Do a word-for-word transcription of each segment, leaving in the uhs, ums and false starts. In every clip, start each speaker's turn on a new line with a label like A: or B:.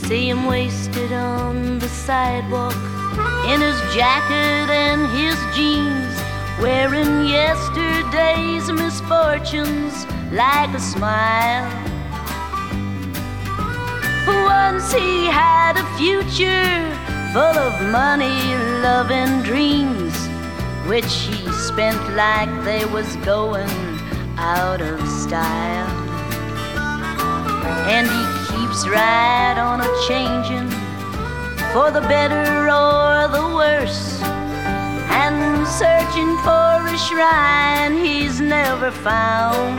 A: See him wasted on the sidewalk in his jacket and his jeans, wearing yesterday's misfortunes like a smile. Once he had a future full of money, love and dreams, which he spent like they was going out of style. And he keeps right on a changing for the better or the worse, and searching for a shrine he's never found,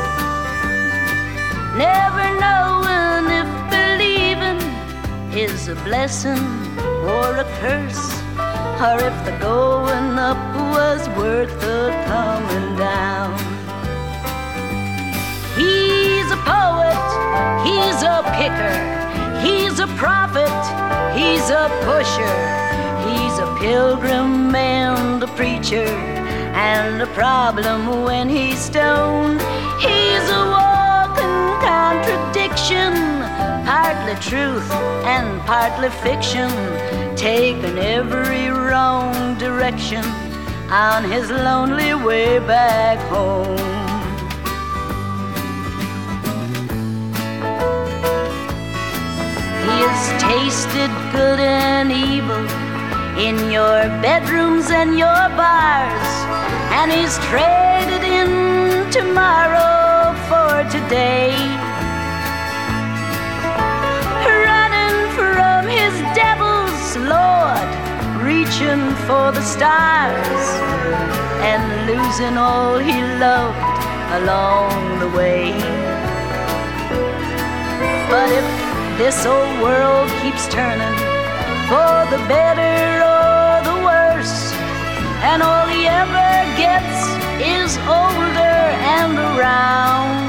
A: never knowing if believing is a blessing or a curse, or if the going up was worth the coming down. He's a poet, he's a picker, he's a prophet, he's a pusher, he's a pilgrim and a preacher, and a problem when he's stoned. He's a walking contradiction, partly truth and partly fiction, taking every wrong direction on his lonely way back home. He has tasted good and evil in your bedrooms and your bars, and he's traded in tomorrow for today, running from his devil's lord, reaching for the stars, and losing all he loved along the way. But if this old world keeps turning for the better or the worse, and all he ever gets is older and around,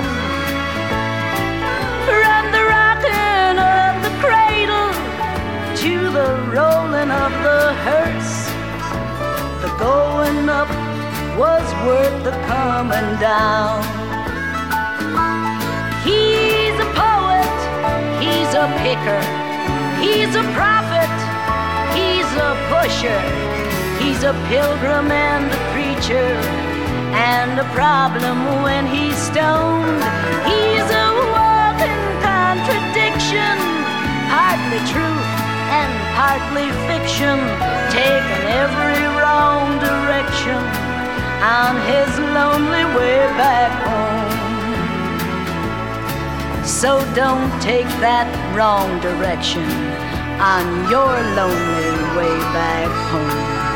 A: from the rocking of the cradle to the rolling of the hearse, the going up was worth the coming down. He's a poet, he's a picker, he's a prophet, he's a pusher, he's a pilgrim and a preacher, and a problem when he's stoned. He's a walking contradiction, partly truth and partly fiction, taking every wrong direction on his lonely way back home. So don't take that wrong direction on your lonely way back home.